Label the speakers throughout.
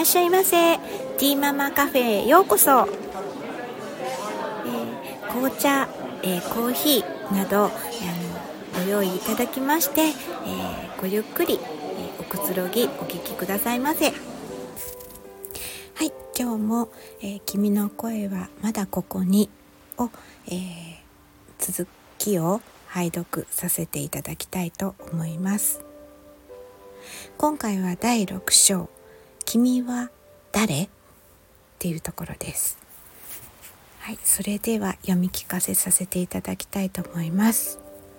Speaker 1: らっしゃいませ。ティーママカフェへようこそ。紅茶、コーヒーなどご用意いただきまして、ごゆっくり、おくつろぎお聞きくださいませ。はい、今日も、君の声はまだここにを、続きを拝読させていただきたいと思います。今回は第6章、君は誰？っていうところです。はい、それでは読み聞かせさせていただきたいと思います。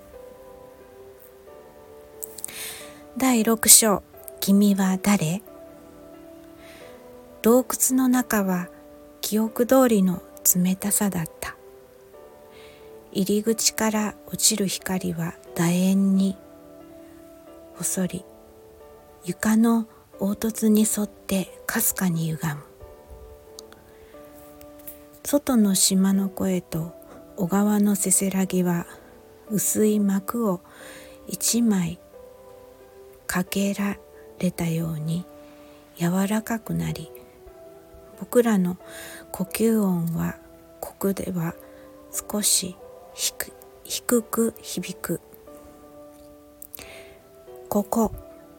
Speaker 1: 第6章、君は誰？洞窟の中は記憶通りの冷たさだった。入り口から落ちる光は楕円に細り、床の凹凸に沿ってかすかに歪む。外の島の声と小川のせせらぎは薄い幕を一枚かけられたように柔らかくなり、僕らの呼吸音はここでは少し低く響く。ここ。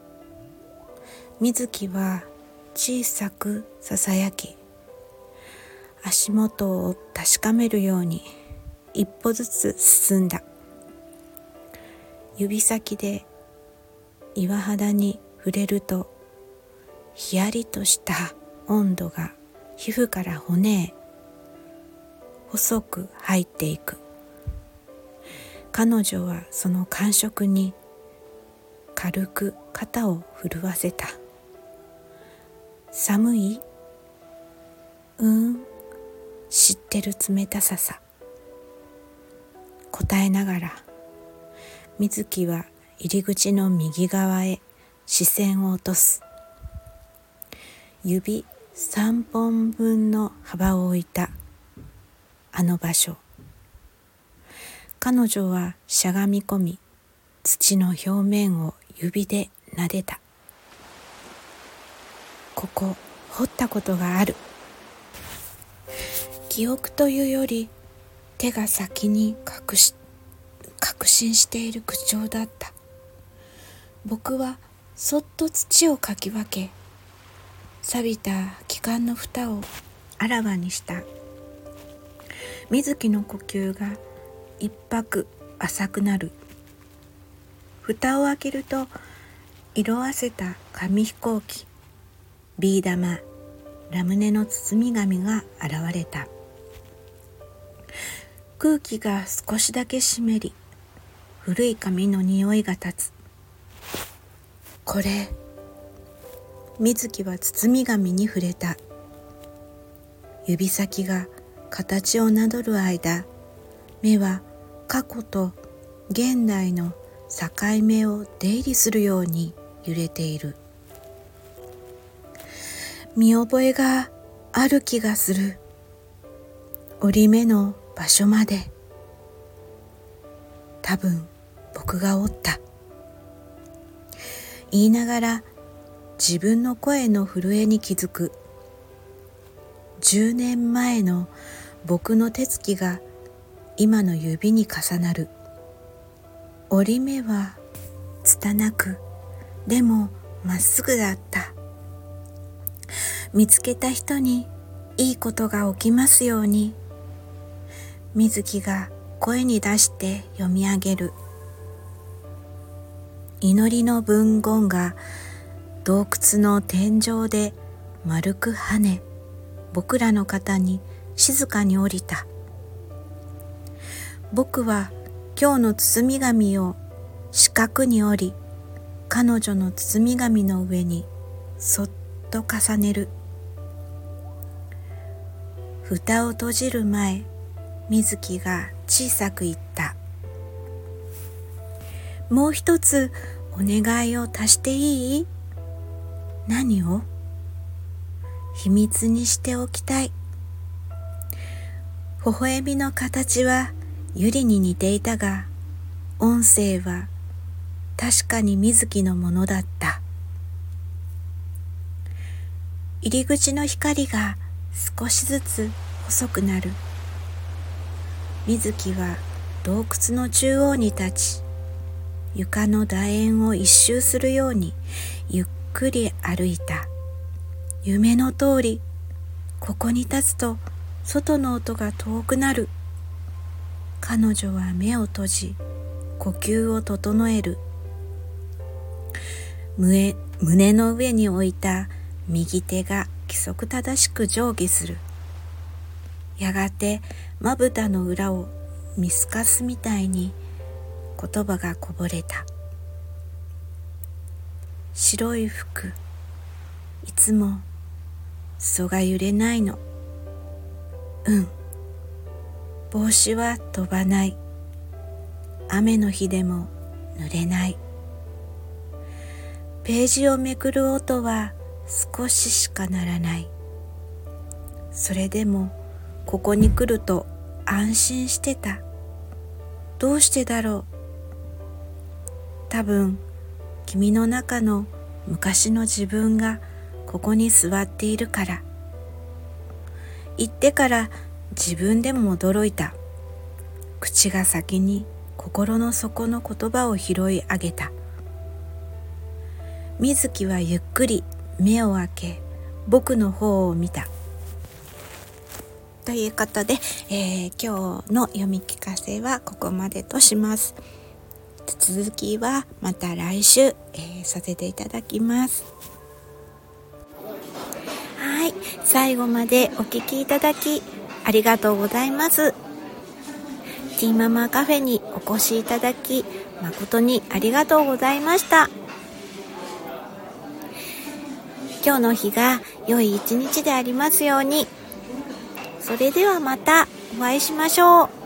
Speaker 1: 水木は小さくささやき、足元を確かめるように一歩ずつ進んだ。指先で岩肌に触れると、ひやりとした温度が皮膚から骨へ細く入っていく。彼女はその感触に軽く肩を震わせた。寒い？知ってる冷たささ。答えながら、水木は入り口の右側へ視線を落とす。指3本分の幅を置いたあの場所。彼女はしゃがみ込み、土の表面を指で撫でた。ここ掘ったことがある。記憶というより手が先に確信している口調だった。僕はそっと土をかき分け、錆びた空き缶の蓋をあらわにした。水木の呼吸が一拍浅くなる。蓋を開けると、色あせた紙飛行機、ビー玉、ラムネの包み紙が現れた。空気が少しだけ湿り、古い紙の匂いが立つ。これ。水木は包み紙に触れた。指先が形をなぞる間、目は過去と現代の境目を出入りするように揺れている。見覚えがある気がする。折り目の場所まで。多分僕が折った。言いながら自分の声の震えに気づく。10年前の僕の手つきが今の指に重なる。折り目は拙く、でもまっすぐだった。見つけた人にいいことが起きますように。水木が声に出して読み上げる。祈りの文言が洞窟の天井で丸く跳ね、僕らの肩に静かに降りた。僕は今日の包み紙を四角に折り、彼女の包み紙の上にそっと重ねる。蓋を閉じる前、水木が小さく言った。もう一つお願いを足していい？何を？秘密にしておきたい。微笑みの形は百合に似ていたが、音声は確かに水木のものだった。 入り口の光が少しずつ細くなる。水木は洞窟の中央に立ち、床の楕円を一周するようにゆっくり歩いた。夢の通り、ここに立つと外の音が遠くなる。彼女は目を閉じ、呼吸を整える。胸の上に置いた右手が規則正しく上下する。やがてまぶたの裏を見透かすみたいに言葉がこぼれた。白い服、いつも裾が揺れないの。帽子は飛ばない。雨の日でも濡れない。ページをめくる音は少ししかならない。それでもここに来ると安心してた。どうしてだろう。多分君の中の昔の自分がここに座っているから。言ってから自分でも驚いた。口が先に心の底の言葉を拾い上げた。水木はゆっくり目を開け、僕の方を見た。ということで、今日の読み聞かせはここまでとします。続きはまた来週、させていただきます。はい、最後までお聞きいただきありがとうございます。ティーママカフェにお越しいただき誠にありがとうございました。今日の日が良い一日でありますように。それではまたお会いしましょう。